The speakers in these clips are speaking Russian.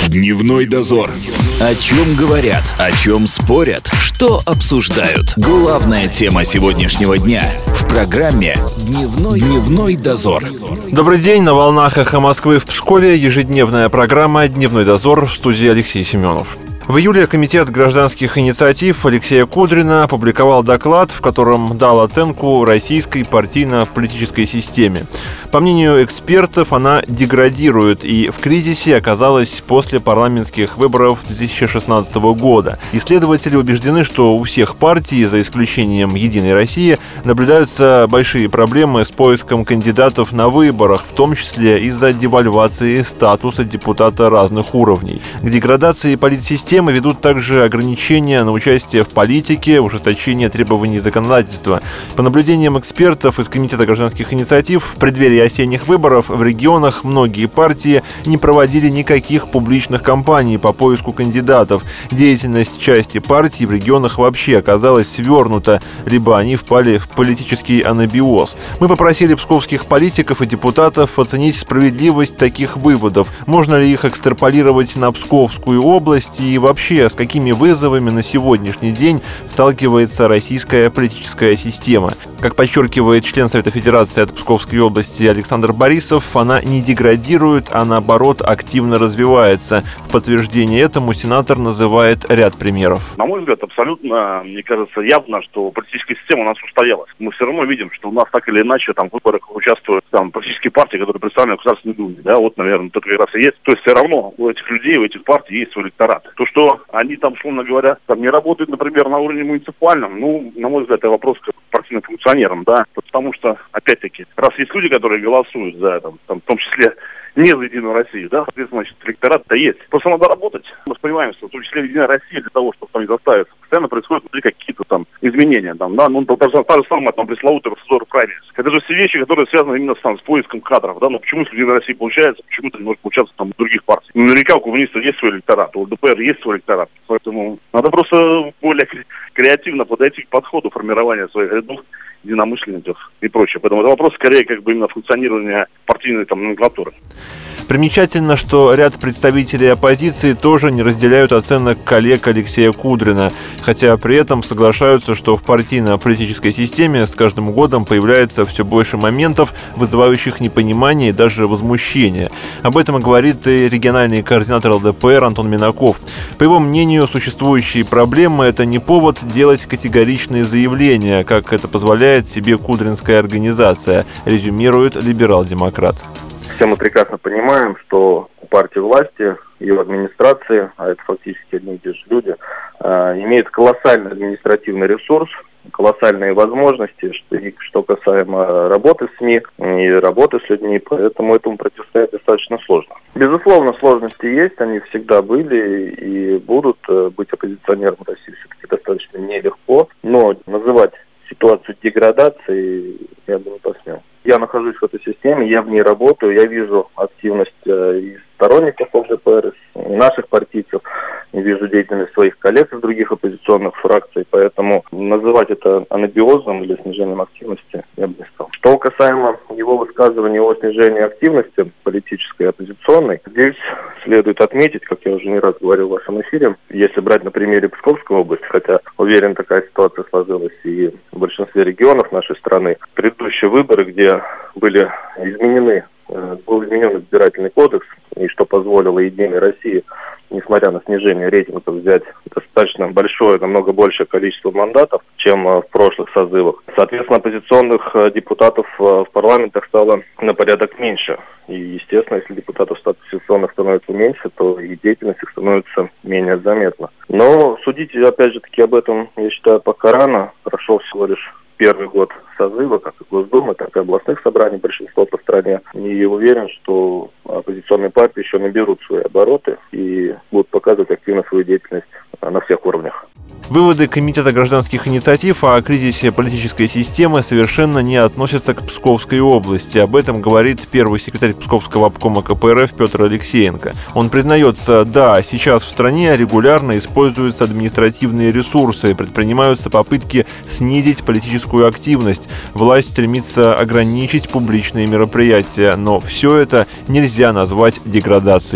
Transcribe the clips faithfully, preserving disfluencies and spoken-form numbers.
Дневной дозор. О чем говорят, о чем спорят, что обсуждают. Главная тема сегодняшнего дня в программе «Дневной, Дневной дозор». Добрый день, на волнах «Эхо Москвы» в Пскове ежедневная программа «Дневной дозор», в студии Алексей Семенов. В июле Комитет гражданских инициатив Алексея Кудрина опубликовал доклад, в котором дал оценку российской партийно-политической системе. По мнению экспертов, она деградирует и в кризисе оказалась после парламентских выборов две тысячи шестнадцатого года. Исследователи убеждены, что у всех партий, за исключением «Единой России», наблюдаются большие проблемы с поиском кандидатов на выборах, в том числе из-за девальвации статуса депутата разных уровней. К деградации политсистемы ведут также ограничения на участие в политике, ужесточение требований законодательства. По наблюдениям экспертов из Комитета гражданских инициатив, в преддверии осенних выборов в регионах многие партии не проводили никаких публичных кампаний по поиску кандидатов. Деятельность части партий в регионах вообще оказалась свернута, либо они впали в политический анабиоз. Мы попросили псковских политиков и депутатов оценить справедливость таких выводов. Можно ли их экстраполировать на Псковскую область и вообще с какими вызовами на сегодняшний день сталкивается российская политическая система. Как подчеркивает член Совета Федерации от Псковской области Александр Борисов, она не деградирует, а наоборот активно развивается. В подтверждение этому сенатор называет ряд примеров. На мой взгляд, абсолютно, мне кажется, явно, что политическая система у нас устоялась. Мы все равно видим, что у нас так или иначе там в выборах участвуют там политические партии, которые представлены в Государственной Думе. Да, вот, наверное, это как раз и есть. То есть все равно у этих людей, у этих партий есть свой электорат. То, что они там, условно говоря, там не работают, например, на уровне муниципальном, ну, на мой взгляд, это вопрос к партийным функционерам, да, потому что, опять-таки, раз есть люди, которые голосуют за, там, там, в том числе, не за Единую Россию, да, соответственно, значит, электорат-то есть. Просто надо работать. Мы понимаем, что в том числе Единая Россия для того, чтобы там не заставиться, постоянно происходят внутри какие-то там изменения, там, да, ну, даже та же самая, там, пресловутая процедура праймерис. Это же все вещи, которые связаны именно с, там, с поиском кадров, да, но почему с Единой Россией получается, почему-то не может получаться там в других партий. Ну, наверняка у коммунистов есть свой электорат, у ЛДПР есть свой электорат, поэтому надо просто более креативно подойти к подходу формирования своих рядов, единомышленников и прочее. Поэтому это вопрос скорее как бы именно функционирования партийной там номенклатуры. Примечательно, что ряд представителей оппозиции тоже не разделяют оценок коллег Алексея Кудрина, хотя при этом соглашаются, что в партийно-политической системе с каждым годом появляется все больше моментов, вызывающих непонимание и даже возмущение. Об этом говорит и региональный координатор ЛДПР Антон Минаков. По его мнению, существующие проблемы – это не повод делать категоричные заявления, как это позволяет себе кудринская организация, резюмирует либерал-демократ. Все мы прекрасно понимаем, что у партии власти, ее администрации, а это фактически одни и те же люди, э, имеет колоссальный административный ресурс, колоссальные возможности, что, и, что касаемо работы с СМИ и работы с людьми, поэтому этому противостоять достаточно сложно. Безусловно, сложности есть, они всегда были и будут. Быть оппозиционером в России все-таки достаточно нелегко, но называть ситуацию деградацией я бы не посмел. Я нахожусь в этой системе, я в ней работаю, я вижу активность э, и сторонников ЛДПР, и наших партийцев, и вижу деятельность своих коллег из других оппозиционных фракций, поэтому называть это анабиозом или снижением активности я бы не стал. Что касаемо его высказывания о снижении активности политической и оппозиционной, здесь следует отметить, как я уже не раз говорил в вашем эфире, если брать на примере Псковской области, хотя уверен, такая ситуация сложилась и в большинстве регионов нашей страны, предыдущие выборы, где были изменены, был изменен избирательный кодекс, и что позволило Единой России, несмотря на снижение рейтингов, взять достаточно большое, намного большее количество мандатов, чем в прошлых созывах. Соответственно, оппозиционных депутатов в парламентах стало на порядок меньше. И, естественно, если депутатов статус-секционных становится меньше, то и деятельность их становится менее заметна. Но судить, опять же таки, об этом, я считаю, пока рано. Прошел всего лишь первый год созыва, как и Госдумы, так и областных собраний, большинство по стране. И уверен, что оппозиционные партии еще наберут свои обороты и будут показывать активно свою деятельность на всех уровнях. Выводы Комитета гражданских инициатив о кризисе политической системы совершенно не относятся к Псковской области. Об этом говорит первый секретарь Псковского обкома ка пэ эр эф Петр Алексеенко. Он признается, да, сейчас в стране регулярно используются административные ресурсы, предпринимаются попытки снизить политическую активность. Власть стремится ограничить публичные мероприятия, но все это нельзя назвать деградацией.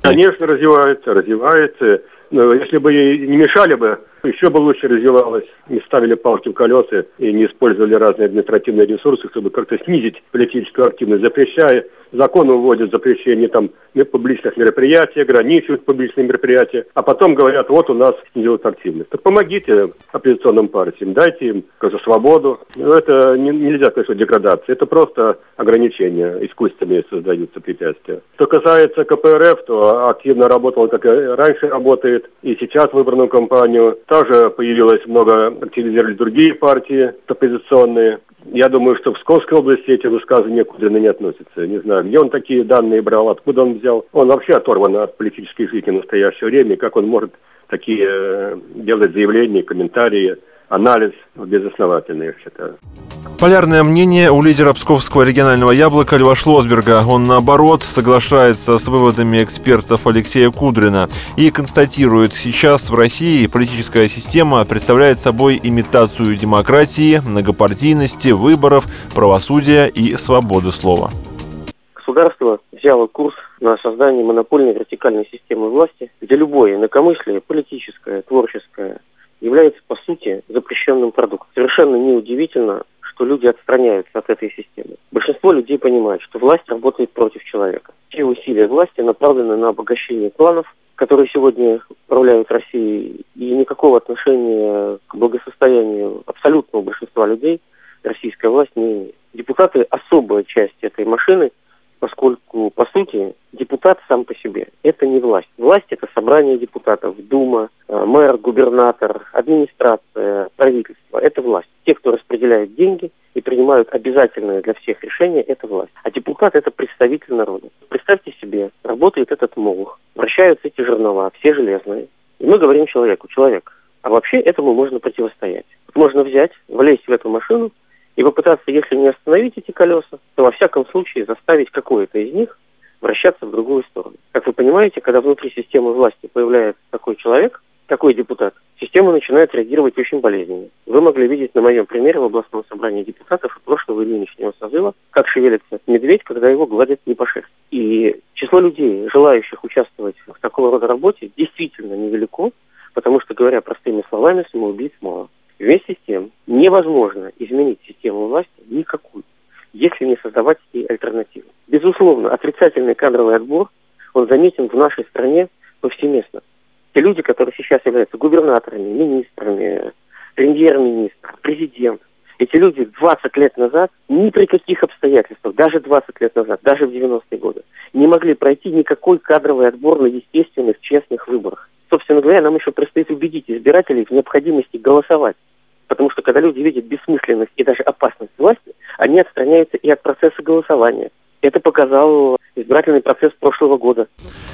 Конечно, развивается, развивается. Но если бы ей не мешали бы, еще бы лучше развивалось, не ставили палки в колеса и не использовали разные административные ресурсы, чтобы как-то снизить политическую активность, запрещая, закон вводит запрещение там публичных мероприятий, ограничивают публичные мероприятия, а потом говорят, вот у нас снизилась активность. Так помогите оппозиционным партиям, дайте им как-то свободу. Но это не, нельзя сказать, что деградация, это просто ограничения, искусственные создаются препятствия. Что касается ка пэ эр эф, то активно работал, как и раньше работает, и сейчас в выборную кампанию. Также появилось много, активизировались другие партии оппозиционные. Я думаю, что в Псковской области эти высказывания Кудрина не относятся. Не знаю, где он такие данные брал, откуда он взял. Он вообще оторван от политической жизни в настоящее время. Как он может такие э, делать заявления, комментарии, анализ безосновательный, я считаю. Полярное мнение у лидера Псковского регионального яблока Льва Шлосберга. Он, наоборот, соглашается с выводами экспертов Алексея Кудрина и констатирует, сейчас в России политическая система представляет собой имитацию демократии, многопартийности, выборов, правосудия и свободы слова. Государство взяло курс на создание монопольной вертикальной системы власти, где любое инакомыслие, политическое, творческое, является, по сути, запрещенным продуктом. Совершенно неудивительно, что люди отстраняются от этой системы. Большинство людей понимает, что власть работает против человека. Все усилия власти направлены на обогащение кланов, которые сегодня управляют Россией, и никакого отношения к благосостоянию абсолютного большинства людей российская власть не имеет. Депутаты – особая часть этой машины, поскольку, по сути, депутат сам по себе – это не власть. Власть – это собрание депутатов, Дума, мэр, губернатор, администрация, правительство – это власть. Те, кто распределяют деньги и принимают обязательные для всех решения – это власть. А депутат – это представитель народа. Представьте себе, работает этот молох, вращаются эти жернова, все железные. И мы говорим человеку: человек, а вообще этому можно противостоять. Можно взять, влезть в эту машину и попытаться, если не остановить эти колеса, то во всяком случае заставить какое-то из них вращаться в другую сторону. Как вы понимаете, когда внутри системы власти появляется такой человек, такой депутат, система начинает реагировать очень болезненно. Вы могли видеть на моем примере в областном собрании депутатов прошлого и нынешнего созыва, как шевелится медведь, когда его гладят не по шерсти. И число людей, желающих участвовать в такого рода работе, действительно невелико, потому что, говоря простыми словами, самоубийц мало. Вместе с тем, невозможно изменить систему власти никакую, если не создавать ей альтернативу. Безусловно, отрицательный кадровый отбор, он заметен в нашей стране повсеместно. Те люди, которые сейчас являются губернаторами, министрами, премьер-министр, президент, эти люди двадцать лет назад ни при каких обстоятельствах, даже двадцать лет назад, даже в девяностые годы, не могли пройти никакой кадровый отбор на естественных, честных выборах. Собственно говоря, нам еще предстоит убедить избирателей в необходимости голосовать. Потому что когда люди видят бессмысленность и даже опасность власти, они отстраняются и от процесса голосования. Это показал избирательный процесс прошлого года.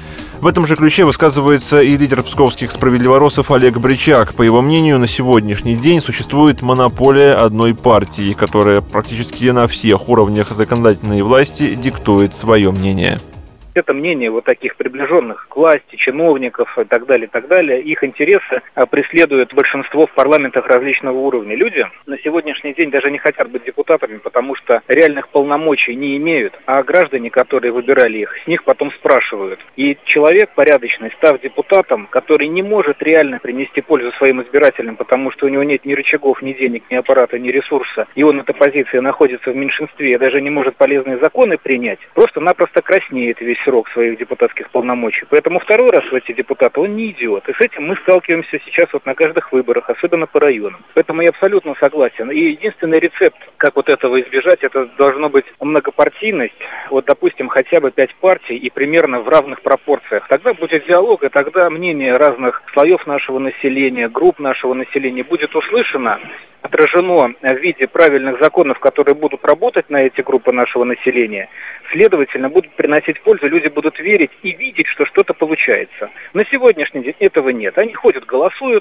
В этом же ключе высказывается и лидер псковских справедливоросов Олег Бричак. По его мнению, на сегодняшний день существует монополия одной партии, которая практически на всех уровнях законодательной власти диктует свое мнение. Это мнение вот таких приближенных к власти, чиновников и так далее, и так далее. Их интересы преследуют большинство в парламентах различного уровня. Люди на сегодняшний день даже не хотят быть депутатами, потому что реальных полномочий не имеют, а граждане, которые выбирали их, с них потом спрашивают. И человек порядочный, став депутатом, который не может реально принести пользу своим избирателям, потому что у него нет ни рычагов, ни денег, ни аппарата, ни ресурса, и он, эта позиция, находится в меньшинстве и даже не может полезные законы принять, просто-напросто краснеет весь срок своих депутатских полномочий. Поэтому второй раз в эти депутаты он не идет. И с этим мы сталкиваемся сейчас вот на каждых выборах, особенно по районам. Поэтому я абсолютно согласен. И единственный рецепт, как вот этого избежать, это должно быть многопартийность. Вот, допустим, хотя бы пять партий и примерно в равных пропорциях. Тогда будет диалог, и тогда мнение разных слоев нашего населения, групп нашего населения будет услышано, отражено в виде правильных законов, которые будут работать на эти группы нашего населения, следовательно, будут приносить пользу, люди будут верить и видеть, что что-то получается. На сегодняшний день этого нет. Они ходят, голосуют,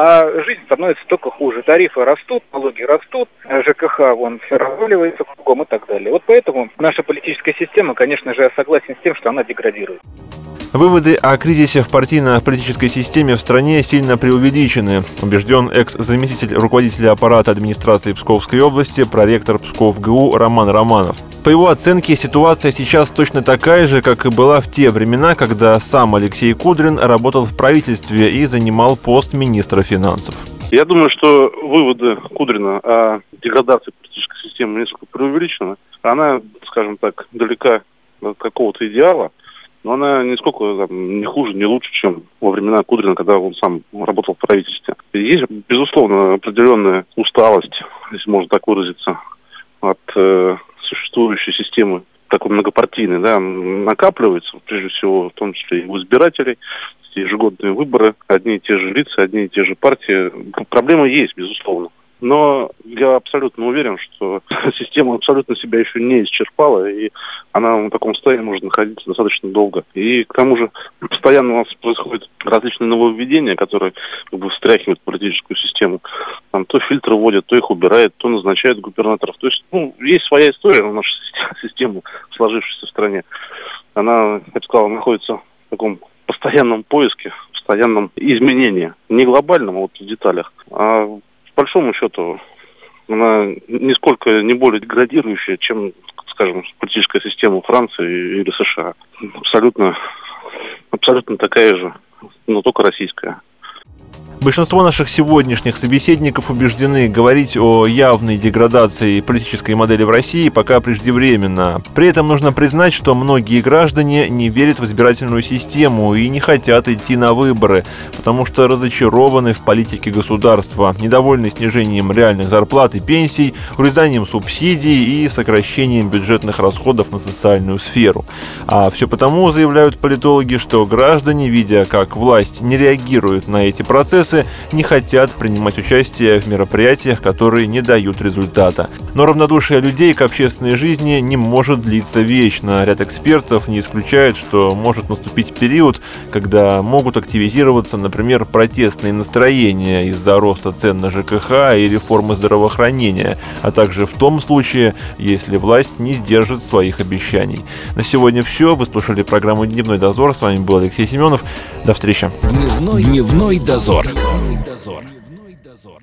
а жизнь становится только хуже. Тарифы растут, налоги растут, ЖКХ вон все разваливается кругом и так далее. Вот поэтому наша политическая система, конечно же, я согласен с тем, что она деградирует. Выводы о кризисе в партийно-политической системе в стране сильно преувеличены, убежден экс-заместитель руководителя аппарата администрации Псковской области, проректор Псков ГУ Роман Романов. По его оценке, ситуация сейчас точно такая же, как и была в те времена, когда сам Алексей Кудрин работал в правительстве и занимал пост министра финансов. Я думаю, что выводы Кудрина о деградации политической системы несколько преувеличены. Она, скажем так, далека от какого-то идеала, но она нисколько там, не хуже, не лучше, чем во времена Кудрина, когда он сам работал в правительстве. Есть, безусловно, определенная усталость, если можно так выразиться, от э, существующей системы, такой многопартийной, да, накапливается, прежде всего, в том числе и у избирателей, ежегодные выборы, одни и те же лица, одни и те же партии. Проблема есть, безусловно. Но я абсолютно уверен, что система абсолютно себя еще не исчерпала, и она в таком состоянии может находиться достаточно долго. И к тому же постоянно у нас происходят различные нововведения, которые как бы встряхивают политическую систему. Там то фильтры вводят, то их убирают, то назначают губернаторов. То есть, ну, есть своя история на нашу систему, сложившейся в стране. Она, я бы сказал, находится в таком постоянном поиске, постоянном изменении. Не глобальном, а вот в деталях, а по большому счету, она нисколько не более деградирующая, чем, скажем, политическая система Франции или США. Абсолютно, абсолютно такая же, но только российская. Большинство наших сегодняшних собеседников убеждены, говорить о явной деградации политической модели в России пока преждевременно. При этом нужно признать, что многие граждане не верят в избирательную систему и не хотят идти на выборы, потому что разочарованы в политике государства, недовольны снижением реальных зарплат и пенсий, урезанием субсидий и сокращением бюджетных расходов на социальную сферу. А все потому, заявляют политологи, что граждане, видя, как власть не реагирует на эти процессы, не хотят принимать участие в мероприятиях, которые не дают результата. Но равнодушие людей к общественной жизни не может длиться вечно. Ряд экспертов не исключает, что может наступить период, когда могут активизироваться, например, протестные настроения из-за роста цен на ЖКХ и реформы здравоохранения, а также в том случае, если власть не сдержит своих обещаний. На сегодня все. Вы слушали программу «Дневной дозор». С вами был Алексей Семенов. До встречи. Дневной, Дневной дозор. Дневной дозор.